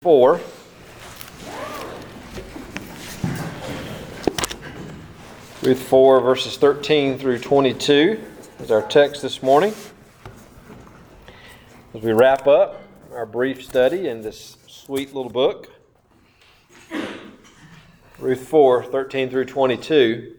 4. Ruth 4, verses 13 through 22 is our text this morning. As we wrap up our brief study in this sweet little book, Ruth 4, 13 through 22.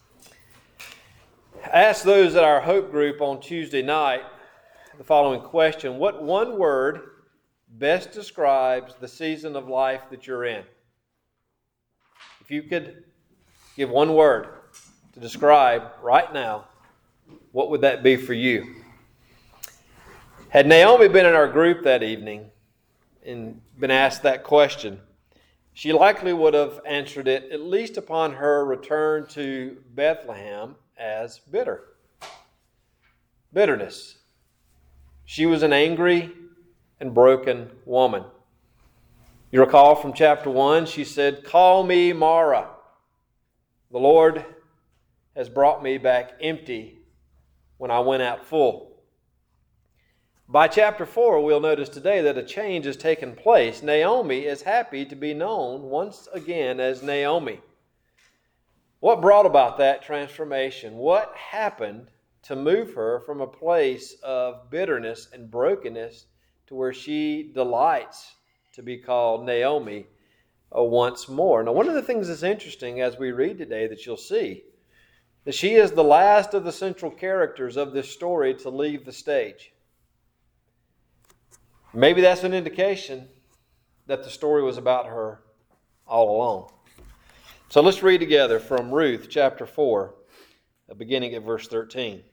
I asked those at our Hope group on Tuesday night the following question: what one word best describes the season of life that you're in? If you could give one word to describe right now, what would that be for you? Had Naomi been in our group that evening and been asked that question, she likely would have answered it, at least upon her return to Bethlehem, as bitter. Bitterness. She was an angry and broken woman. You recall from chapter 1, she said, "Call me Mara. The Lord has brought me back empty when I went out full." By chapter 4, we'll notice today that a change has taken place. Naomi is happy to be known once again as Naomi. What brought about that transformation? What happened to move her from a place of bitterness and brokenness to where she delights to be called Naomi once more? Now, one of the things that's interesting as we read today that you'll see that she is the last of the central characters of this story to leave the stage. Maybe that's an indication that the story was about her all along. So let's read together from Ruth chapter 4, beginning at verse 13.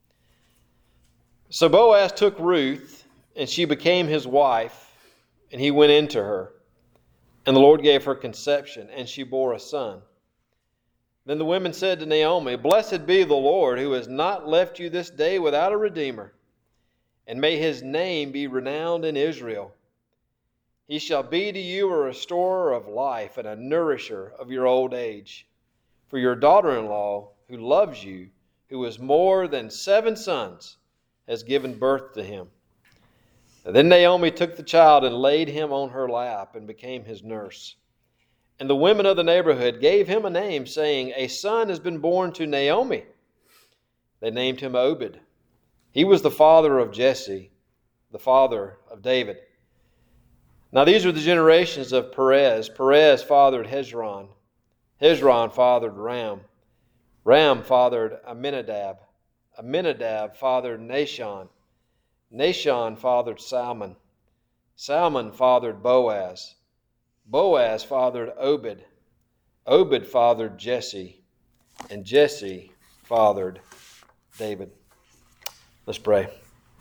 So Boaz took Ruth, and she became his wife, and he went into her. And the Lord gave her conception, and she bore a son. Then the women said to Naomi, "Blessed be the Lord, who has not left you this day without a redeemer, and may his name be renowned in Israel. He shall be to you a restorer of life and a nourisher of your old age. For your daughter-in-law, who loves you, who is more than 7 sons, has given birth to him." And then Naomi took the child and laid him on her lap and became his nurse. And the women of the neighborhood gave him a name, saying, "A son has been born to Naomi." They named him Obed. He was the father of Jesse, the father of David. Now these are the generations of Perez. Perez fathered Hezron. Hezron fathered Ram. Ram fathered Amminadab. Amminadab fathered Nahshon. Nahshon fathered Salmon. Salmon fathered Boaz. Boaz fathered Obed. Obed fathered Jesse. And Jesse fathered David. Let's pray.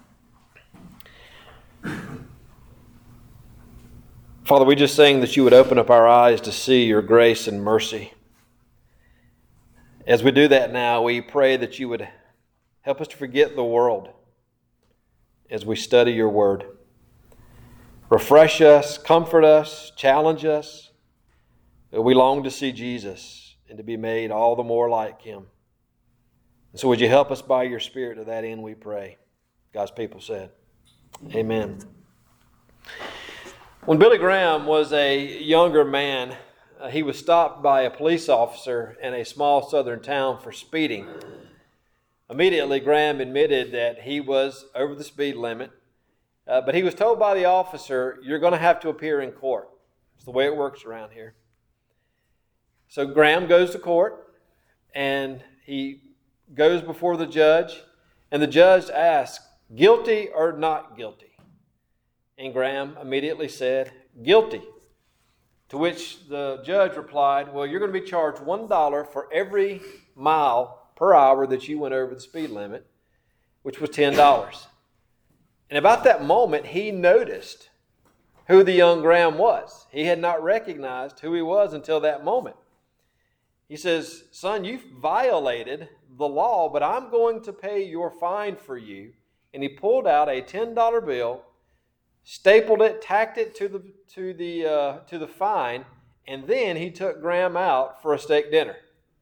Father, we just sing that you would open up our eyes to see your grace and mercy. As we do that now, we pray that you would help us to forget the world as we study your word. Refresh us, comfort us, challenge us. We long to see Jesus and to be made all the more like him. And so would you help us by your Spirit to that end, we pray. God's people said, amen. When Billy Graham was a younger man, he was stopped by a police officer in a small southern town for speeding. Immediately, Graham admitted that he was over the speed limit, but he was told by the officer, "You're going to have to appear in court." It's the way it works around here. So Graham goes to court, and he goes before the judge, and the judge asks, "Guilty or not guilty?" And Graham immediately said, "Guilty." To which the judge replied, "Well, you're going to be charged $1 for every mile per hour that you went over the speed limit," which was $10. And about that moment, he noticed who the young Graham was. He had not recognized who he was until that moment. He says, "Son, you've violated the law, but I'm going to pay your fine for you." And he pulled out a $10 bill, stapled it, tacked it to the fine, and then he took Graham out for a steak dinner.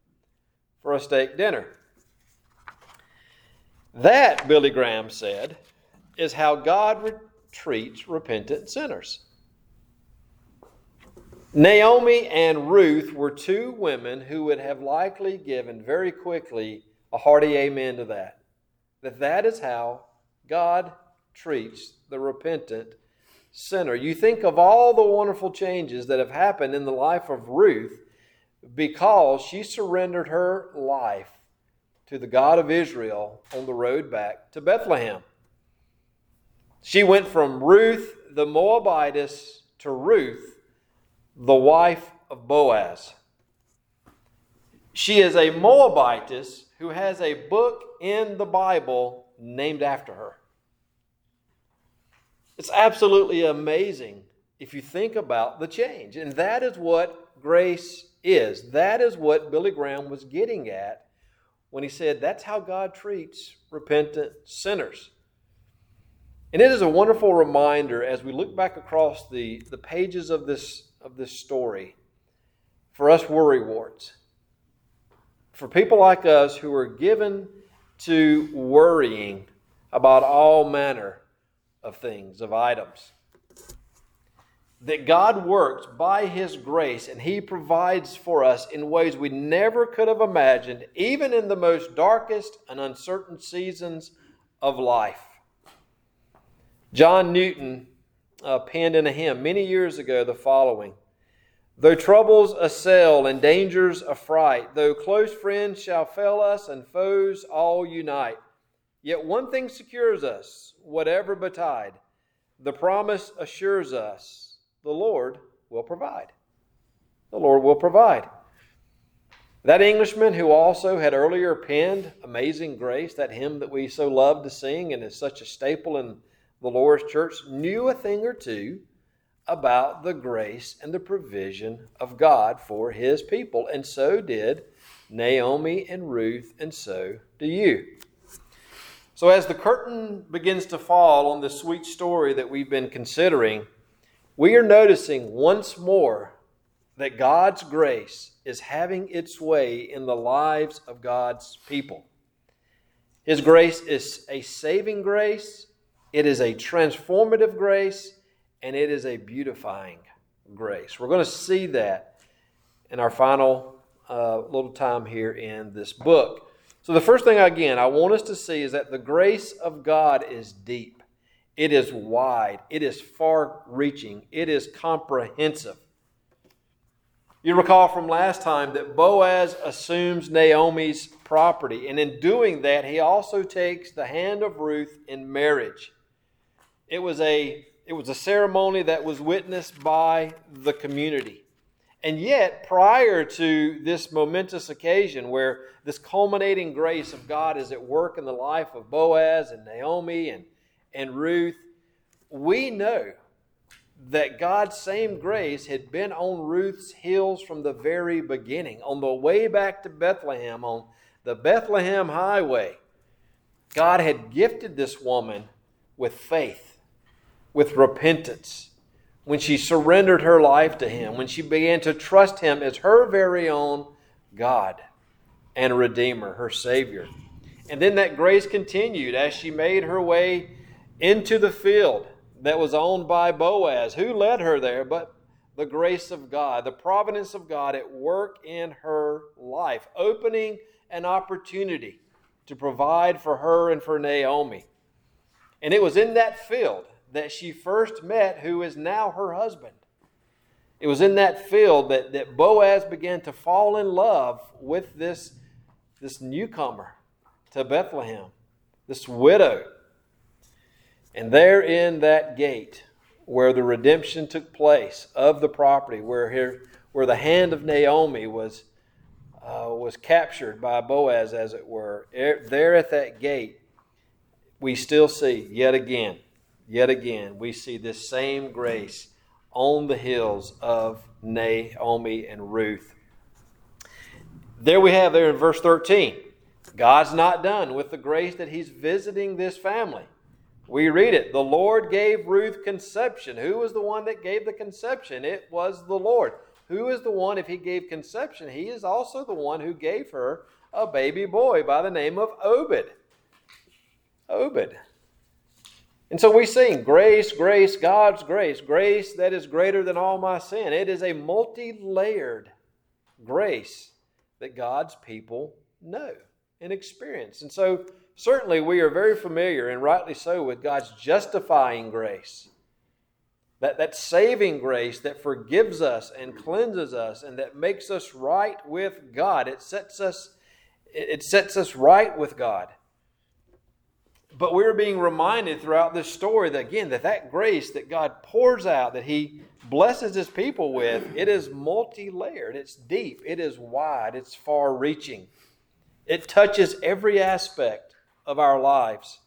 That, Billy Graham said, is how God treats repentant sinners. Naomi and Ruth were two women who would have likely given very quickly a hearty amen to that. That is how God treats the repentant sinner. You think of all the wonderful changes that have happened in the life of Ruth because she surrendered her life to the God of Israel on the road back to Bethlehem. She went from Ruth the Moabitess to Ruth, the wife of Boaz. She is a Moabitess who has a book in the Bible named after her. It's absolutely amazing if you think about the change. And that is what grace is. That is what Billy Graham was getting at when he said that's how God treats repentant sinners. And it is a wonderful reminder as we look back across the pages of this story for us worrywarts. For people like us who are given to worrying about all manner of things, of items. That God works by His grace and He provides for us in ways we never could have imagined, even in the most darkest and uncertain seasons of life. John Newton penned in a hymn many years ago the following: "Though troubles assail and dangers affright, though close friends shall fail us and foes all unite, yet one thing secures us, whatever betide, the promise assures us, the Lord will provide." The Lord will provide. That Englishman who also had earlier penned Amazing Grace, that hymn that we so love to sing and is such a staple in the Lord's church, knew a thing or two about the grace and the provision of God for His people. And so did Naomi and Ruth, and so do you. So as the curtain begins to fall on this sweet story that we've been considering, we are noticing once more that God's grace is having its way in the lives of God's people. His grace is a saving grace, it is a transformative grace, and it is a beautifying grace. We're going to see that in our final little time here in this book. So the first thing, again, I want us to see is that the grace of God is deep. It is wide. It is far-reaching. It is comprehensive. You recall from last time that Boaz assumes Naomi's property, and in doing that, he also takes the hand of Ruth in marriage. It was a ceremony that was witnessed by the community. And yet, prior to this momentous occasion where this culminating grace of God is at work in the life of Boaz and Naomi and Ruth, we know that God's same grace had been on Ruth's heels from the very beginning. On the way back to Bethlehem, on the Bethlehem highway, God had gifted this woman with faith, with repentance, when she surrendered her life to Him, when she began to trust Him as her very own God and Redeemer, her Savior. And then that grace continued as she made her way into the field that was owned by Boaz. Who led her there but the grace of God, the providence of God at work in her life, opening an opportunity to provide for her and for Naomi. And it was in that field that she first met who is now her husband. It was in that field that Boaz began to fall in love with this newcomer to Bethlehem, this widow. And there in that gate where the redemption took place of the property, where the hand of Naomi was captured by Boaz, as it were, there at that gate, we still see yet again, we see this same grace on the heels of Naomi and Ruth. There we have there in verse 13, God's not done with the grace that He's visiting this family. We read it, the Lord gave Ruth conception. Who was the one that gave the conception? It was the Lord. Who is the one, if He gave conception, He is also the one who gave her a baby boy by the name of Obed. Obed. And so we sing, grace, grace, God's grace, grace that is greater than all my sin. It is a multi-layered grace that God's people know and experience. And so certainly we are very familiar, and rightly so, with God's justifying grace. That saving grace that forgives us and cleanses us and that makes us right with God. It sets us right with God. But we're being reminded throughout this story that, again, that grace that God pours out, that He blesses His people with, it is multi-layered, it's deep, it is wide, it's far-reaching. It touches every aspect of our lives.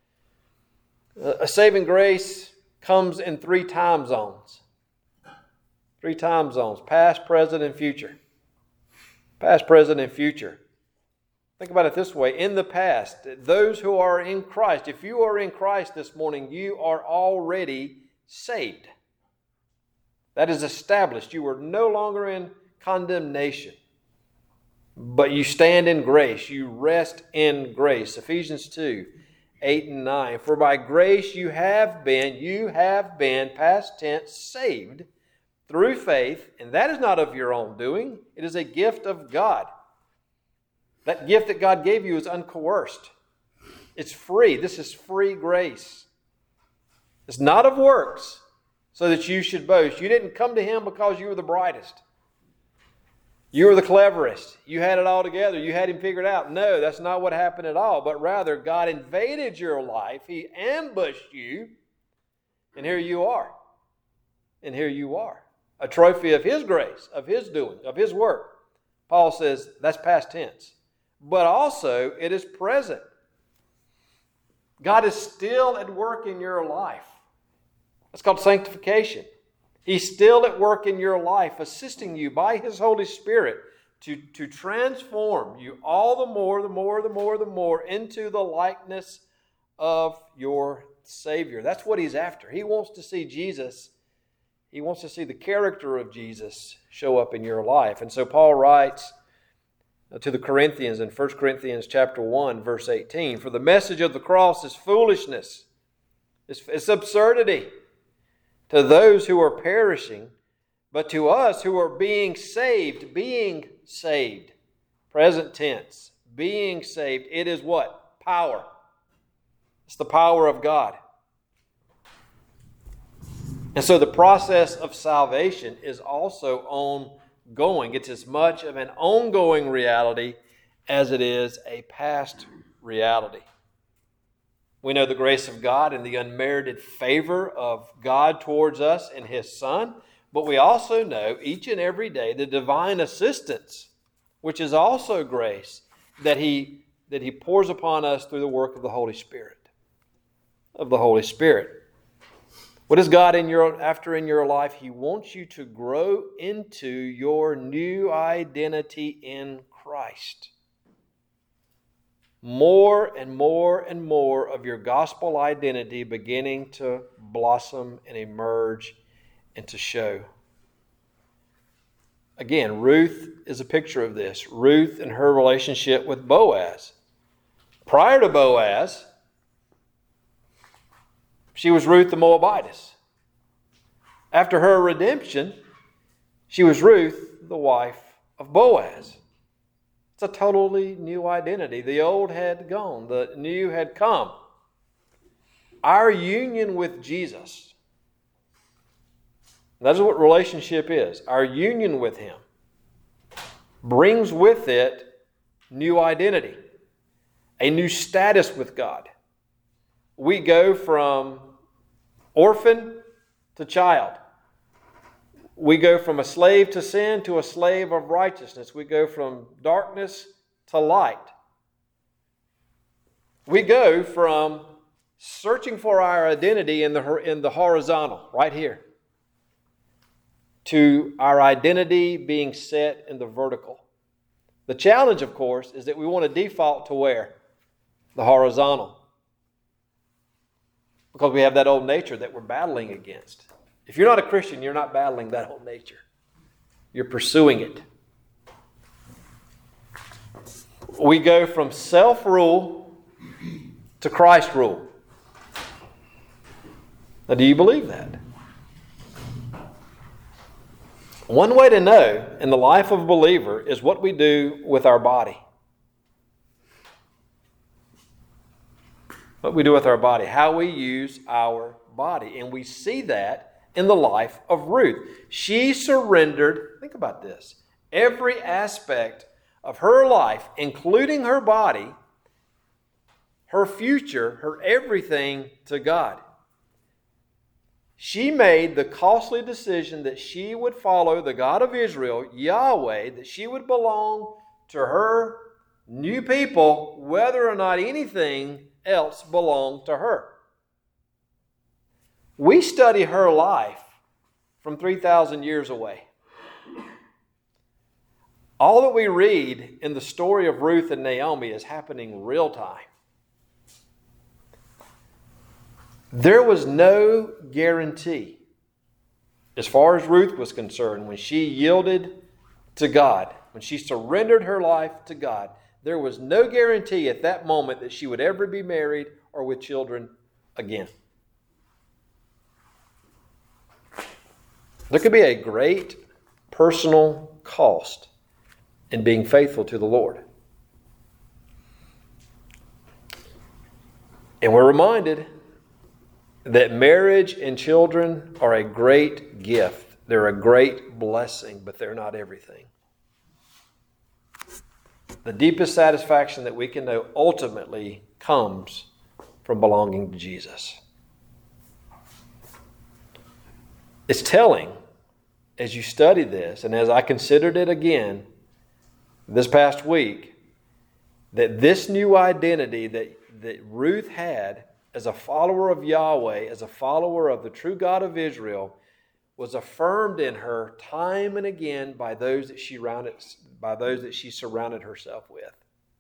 A saving grace comes in 3 time zones. 3 time zones, past, present, and future. Past, present, and future. Think about it this way. In the past, those who are in Christ, if you are in Christ this morning, you are already saved. That is established. You are no longer in condemnation, but you stand in grace. You rest in grace. Ephesians 2, 8 and 9. For by grace you have been, past tense, saved through faith, and that is not of your own doing. It is a gift of God. That gift that God gave you is uncoerced. It's free. This is free grace. It's not of works, so that you should boast. You didn't come to Him because you were the brightest. You were the cleverest. You had it all together. You had Him figured out. No, that's not what happened at all. But rather, God invaded your life. He ambushed you. And here you are. And here you are. A trophy of His grace, of His doing, of His work. Paul says that's past tense. But also, it is present. God is still at work in your life. That's called sanctification. He's still at work in your life, assisting you by His Holy Spirit to transform you all the more into the likeness of your Savior. That's what He's after. He wants to see Jesus. He wants to see the character of Jesus show up in your life. And so Paul writes to the Corinthians in 1 Corinthians chapter 1, verse 18, for the message of the cross is foolishness. It's absurdity to those who are perishing, but to us who are being saved, present tense, being saved, it is what? Power. It's the power of God. And so the process of salvation is also ongoing. It's as much of an ongoing reality as it is a past reality. We know the grace of God and the unmerited favor of God towards us and His Son, but we also know each and every day the divine assistance, which is also grace, that He pours upon us through the work of the Holy Spirit. What is God after in your life? He wants you to grow into your new identity in Christ. More and more and more of your gospel identity beginning to blossom and emerge and to show. Again, Ruth is a picture of this. Ruth and her relationship with Boaz. Prior to Boaz, she was Ruth the Moabitess. After her redemption, she was Ruth, the wife of Boaz. It's a totally new identity. The old had gone. The new had come. Our union with Jesus. That is what relationship is. Our union with Him brings with it new identity. A new status with God. We go from orphan to child. We go from a slave to sin to a slave of righteousness. We go from darkness to light. We go from searching for our identity in the horizontal, right here, to our identity being set in the vertical. The challenge, of course, is that we want to default to where? The horizontal. Because we have that old nature that we're battling against. If you're not a Christian, you're not battling that old nature. You're pursuing it. We go from self-rule to Christ rule. Now, do you believe that? One way to know in the life of a believer is what we do with our body. What we do with our body, how we use our body. And we see that in the life of Ruth. She surrendered, think about this, every aspect of her life, including her body, her future, her everything to God. She made the costly decision that she would follow the God of Israel, Yahweh, that she would belong to her new people, whether or not anything else belonged to her. We study her life from 3,000 years away. All that we read in the story of Ruth and Naomi is happening real time. There was no guarantee, as far as Ruth was concerned, when she yielded to God, when she surrendered her life to God, there was no guarantee at that moment that she would ever be married or with children again. There could be a great personal cost in being faithful to the Lord. And we're reminded that marriage and children are a great gift. They're a great blessing, but they're not everything. The deepest satisfaction that we can know ultimately comes from belonging to Jesus. It's telling, as you study this, and as I considered it again this past week, that this new identity that Ruth had as a follower of Yahweh, as a follower of the true God of Israel, was affirmed in her time and again by those that she surrounded herself with.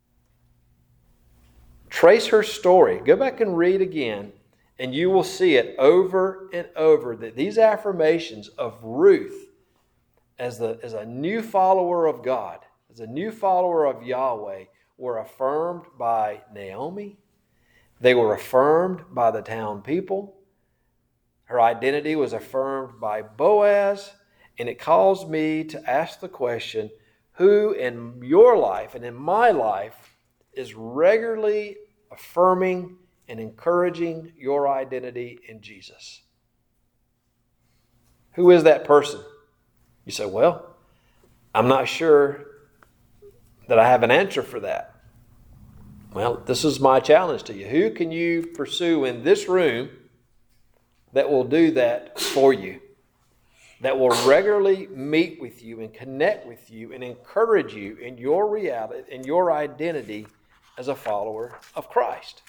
Trace her story. Go back and read again, and you will see it over and over, that these affirmations of Ruth as a new follower of God, as a new follower of Yahweh, were affirmed by Naomi. They were affirmed by the town people. Her identity was affirmed by Boaz. And it caused me to ask the question, who in your life and in my life is regularly affirming and encouraging your identity in Jesus? Who is that person? You say, well, I'm not sure that I have an answer for that. Well, this is my challenge to you. Who can you pursue in this room that will do that for you? That will regularly meet with you and connect with you and encourage you in your reality, in your identity as a follower of Christ.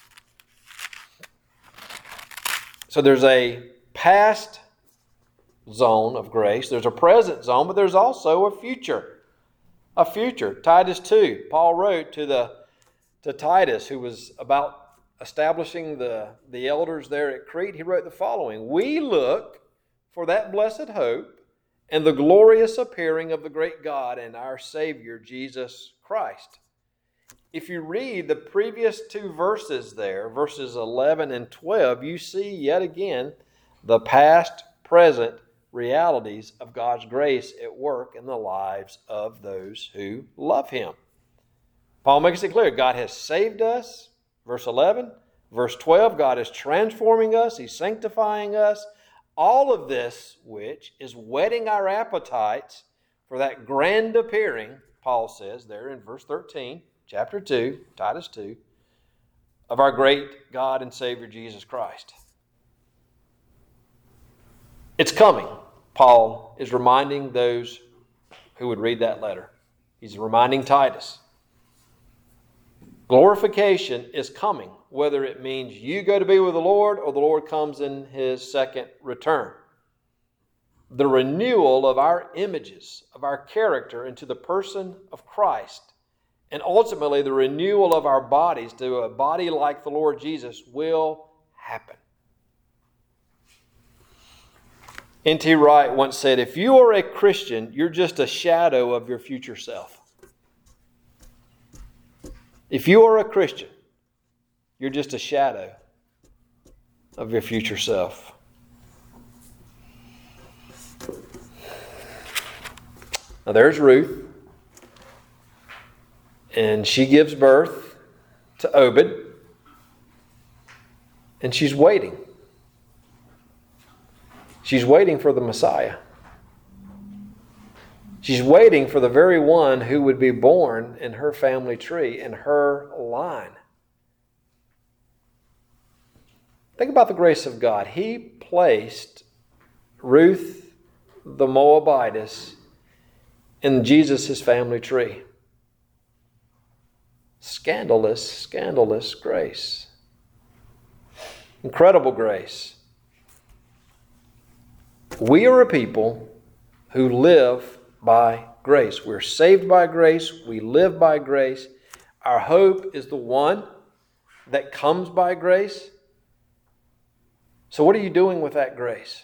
So there's a past zone of grace, there's a present zone, but there's also a future. A future. Titus 2, Paul wrote to Titus, who was about establishing the elders there at Crete, he wrote the following: we look for that blessed hope and the glorious appearing of the great God and our Savior, Jesus Christ. If you read the previous two verses there, verses 11 and 12, you see yet again the past, present realities of God's grace at work in the lives of those who love Him. Paul makes it clear, God has saved us, verse 11. Verse 12, God is transforming us, He's sanctifying us. All of this, which is whetting our appetites for that grand appearing, Paul says there in verse 13, chapter 2, Titus 2, of our great God and Savior Jesus Christ. It's coming. Paul is reminding those who would read that letter. He's reminding Titus. Glorification is coming, whether it means you go to be with the Lord or the Lord comes in His second return. The renewal of our images, of our character into the person of Christ, and ultimately the renewal of our bodies to a body like the Lord Jesus will happen. N.T. Wright once said, if you are a Christian, you're just a shadow of your future self. If you are a Christian, you're just a shadow of your future self. Now there's Ruth. And she gives birth to Obed. And she's waiting. She's waiting for the Messiah. She's waiting for the very one who would be born in her family tree, in her line. Think about the grace of God. He placed Ruth the Moabitess in Jesus' family tree. Scandalous, scandalous grace. Incredible grace. We are a people who live by grace. We're saved by grace. We live by grace. Our hope is the one that comes by grace. So what are you doing with that grace?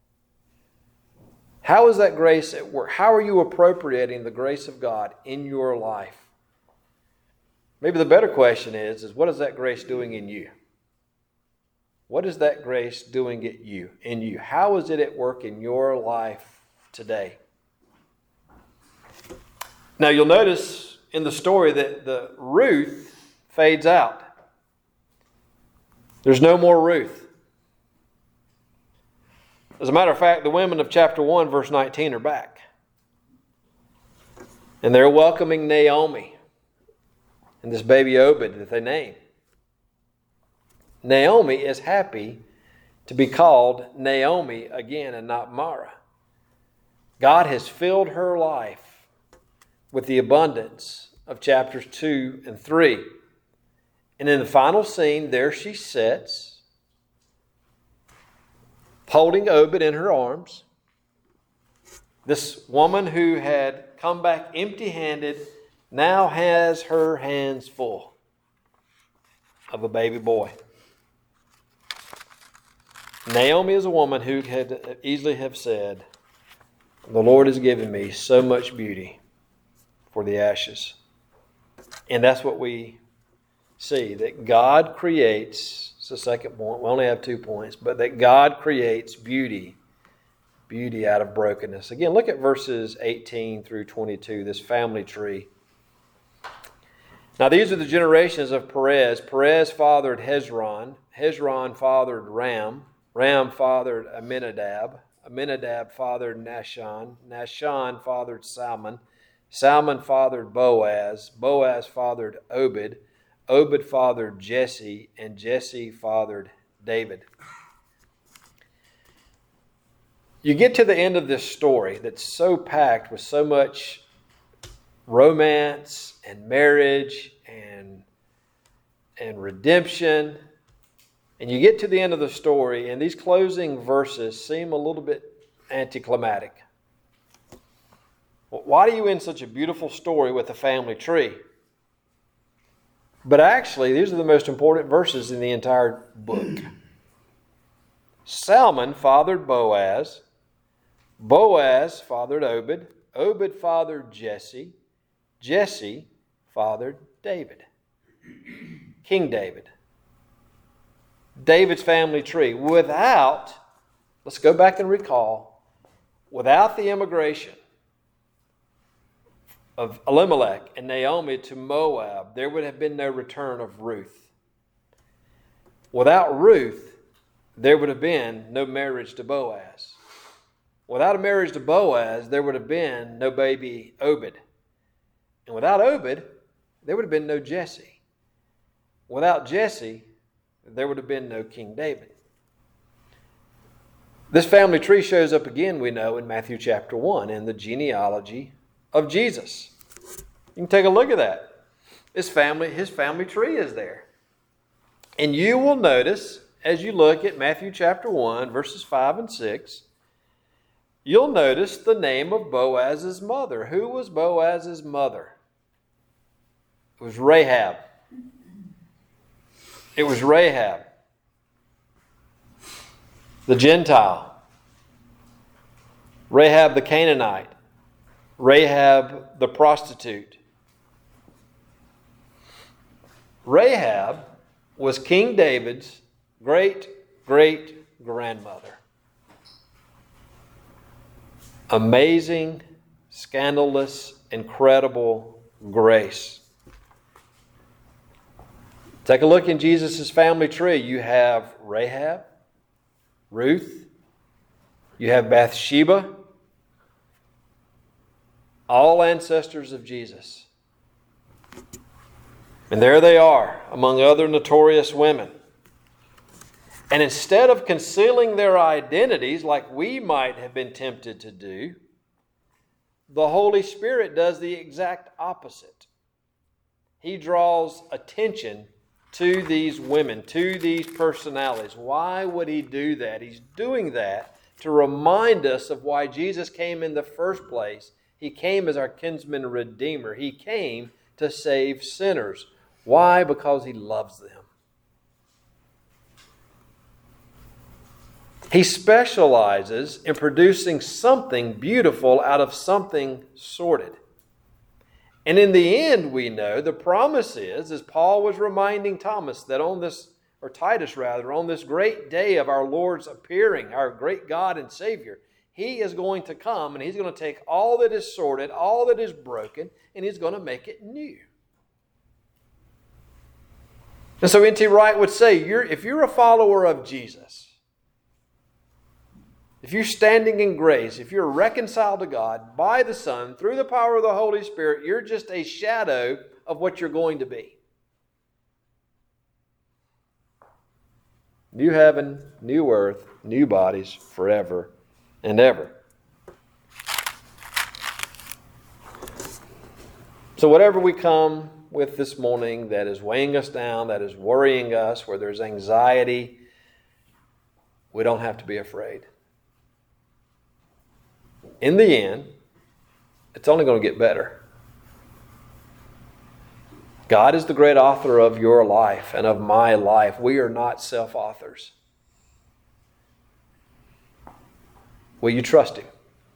How is that grace at work? How are you appropriating the grace of God in your life? Maybe the better question is what is that grace doing in you? What is that grace doing in you? How is it at work in your life today? Now you'll notice in the story that the Ruth fades out. There's no more Ruth. As a matter of fact, the women of chapter 1, verse 19 are back. And they're welcoming Naomi and this baby Obed that they name. Naomi is happy to be called Naomi again and not Mara. God has filled her life with the abundance of chapters 2 and 3. And in the final scene, there she sits, holding Obed in her arms. This woman who had come back empty-handed now has her hands full of a baby boy. Naomi is a woman who could easily have said, "The Lord has given me so much beauty for the ashes." And that's what we see, that God creates, it's the second point, we only have 2 points, but that God creates beauty out of brokenness. Again, look at verses 18 through 22, this family tree. Now these are the generations of Perez. Perez fathered Hezron. Hezron fathered Ram. Ram fathered Amminadab. Amminadab fathered Nahshon. Nahshon fathered Salmon. Salmon fathered Boaz. Boaz fathered Obed. Obed fathered Jesse. And Jesse fathered David. You get to the end of this story that's so packed with so much romance and marriage and redemption. And you get to the end of the story, and these closing verses seem a little bit anticlimactic. Well, why do you end such a beautiful story with a family tree? But actually, these are the most important verses in the entire book. Salmon fathered Boaz. Boaz fathered Obed. Obed fathered Jesse. Jesse fathered David. King David. David's family tree. Let's go back and recall, without the immigration of Elimelech and Naomi to Moab, there would have been no return of Ruth. Without Ruth, there would have been no marriage to Boaz. Without a marriage to Boaz, there would have been no baby Obed. And without Obed, there would have been no Jesse. Without Jesse, there would have been no King David. This family tree shows up again, we know, in Matthew chapter 1 in the genealogy of Jesus. You can take a look at that. His family tree is there. And you will notice, as you look at Matthew chapter 1, verses 5 and 6, you'll notice the name of Boaz's mother. Who was Boaz's mother? It was Rahab. It was Rahab, the Gentile. Rahab the Canaanite. Rahab the prostitute. Rahab was King David's great-great-grandmother. amazing, scandalous, incredible grace. Take a look in Jesus' family tree. You have Rahab, Ruth, you have Bathsheba, all ancestors of Jesus. And there they are, among other notorious women. And instead of concealing their identities like we might have been tempted to do, the Holy Spirit does the exact opposite. He draws attention to these women, to these personalities. Why would He do that? He's doing that to remind us of why Jesus came in the first place. He came as our kinsman redeemer. He came to save sinners. Why? Because He loves them. He specializes in producing something beautiful out of something sordid. And in the end, we know the promise is, as Paul was reminding Thomas, that on this, or Titus rather, on this great day of our Lord's appearing, our great God and Savior, He is going to come and He's going to take all that is sordid, all that is broken, and He's going to make it new. And so N.T. Wright would say, if you're a follower of Jesus, if you're standing in grace, if you're reconciled to God by the Son, through the power of the Holy Spirit, you're just a shadow of what you're going to be. New heaven, new earth, new bodies forever and ever. So whatever we come with this morning that is weighing us down, that is worrying us, where there's anxiety, we don't have to be afraid. In the end, it's only going to get better. God is the great author of your life and of my life. We are not self-authors. Will you trust Him?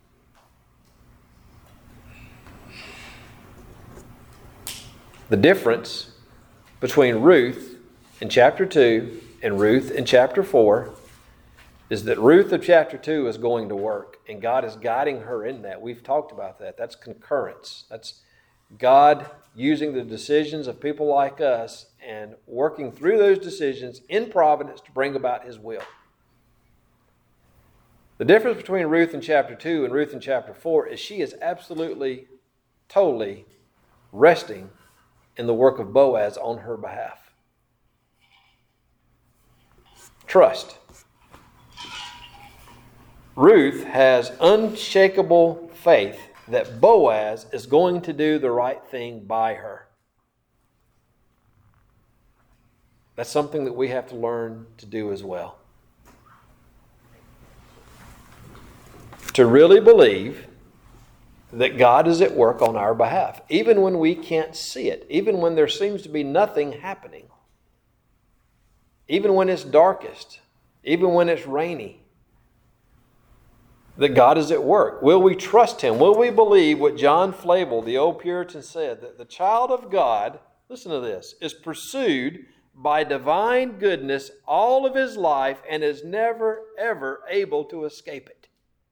The difference between Ruth in chapter 2 and Ruth in chapter 4 is that Ruth of chapter 2 is going to work, and God is guiding her in that. We've talked about that. That's concurrence. That's God using the decisions of people like us and working through those decisions in providence to bring about His will. The difference between Ruth in chapter 2 and Ruth in chapter 4 is she is absolutely, totally resting in the work of Boaz on her behalf. Trust. Ruth has unshakable faith that Boaz is going to do the right thing by her. That's something that we have to learn to do as well. To really believe that God is at work on our behalf, even when we can't see it, even when there seems to be nothing happening, even when it's darkest, even when it's rainy, that God is at work. Will we trust Him? Will we believe what John Flavel, the old Puritan, said, that the child of God, listen to this, is pursued by divine goodness all of his life and is never, ever able to escape it?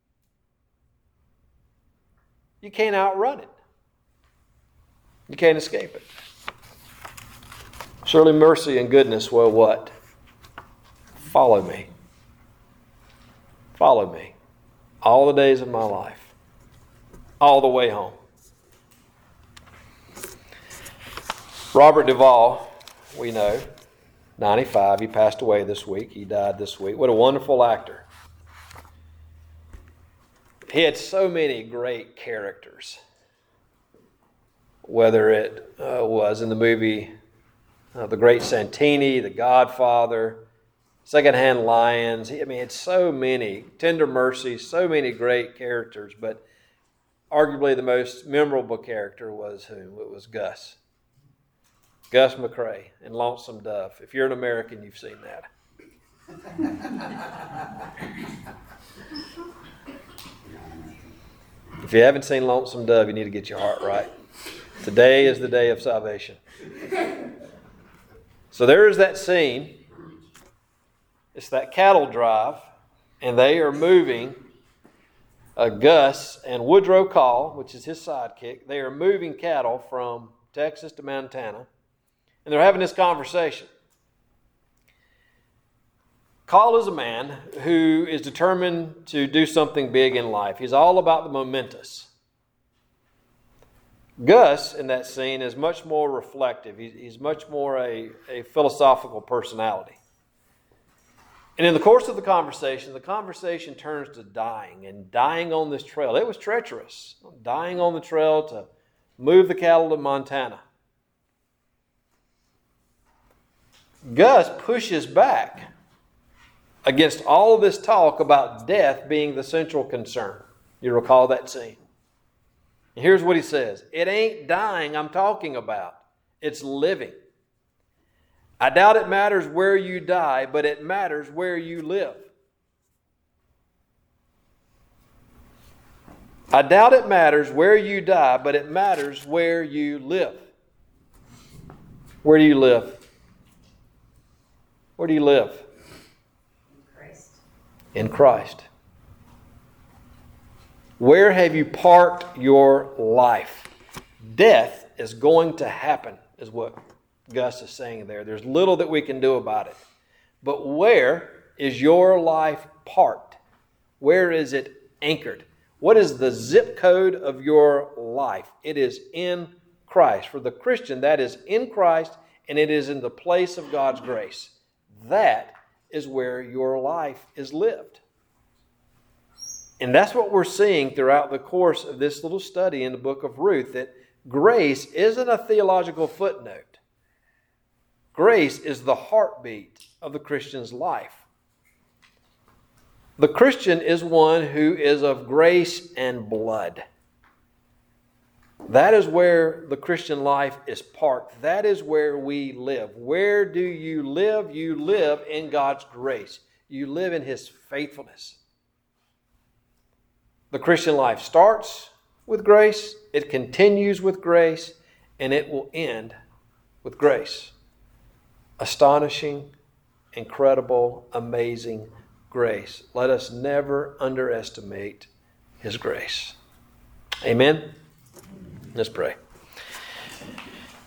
You can't outrun it. You can't escape it. Surely mercy and goodness will what? Follow me. Follow me. All the days of my life. All the way home. Robert Duvall, we know, 95. He passed away this week. He died this week. What a wonderful actor. He had so many great characters. Whether it was in the movie The Great Santini, The Godfather, Secondhand Lions. It's so many. Tender Mercy, so many great characters. But arguably the most memorable character was who? It was Gus. Gus McCrae in Lonesome Dove. If you're an American, you've seen that. If you haven't seen Lonesome Dove, you need to get your heart right. Today is the day of salvation. So there is that scene. It's that cattle drive, and they are moving Gus and Woodrow Call, which is his sidekick, they are moving cattle from Texas to Montana, and they're having this conversation. Call is a man who is determined to do something big in life. He's all about the momentous. Gus, in that scene, is much more reflective. He's much more a philosophical personality. And in the course of the conversation turns to dying, and dying on this trail. It was treacherous, dying on the trail to move the cattle to Montana. Gus pushes back against all of this talk about death being the central concern. You recall that scene. And here's what he says. It ain't dying I'm talking about. It's living. I doubt it matters where you die, but it matters where you live. I doubt it matters where you die, but it matters where you live. Where do you live? Where do you live? In Christ. Where have you parked your life? Death is going to happen, is what Gus is saying there. There's little that we can do about it. But where is your life parked? Where is it anchored? What is the zip code of your life? It is in Christ. For the Christian, that is in Christ, and it is in the place of God's grace. That is where your life is lived. And that's what we're seeing throughout the course of this little study in the book of Ruth, that grace isn't a theological footnote. Grace is the heartbeat of the Christian's life. The Christian is one who is of grace and blood. That is where the Christian life is parked. That is where we live. Where do you live? You live in God's grace. You live in His faithfulness. The Christian life starts with grace, it continues with grace, and it will end with grace. Astonishing, incredible, amazing grace. Let us never underestimate His grace. Amen? Let's pray.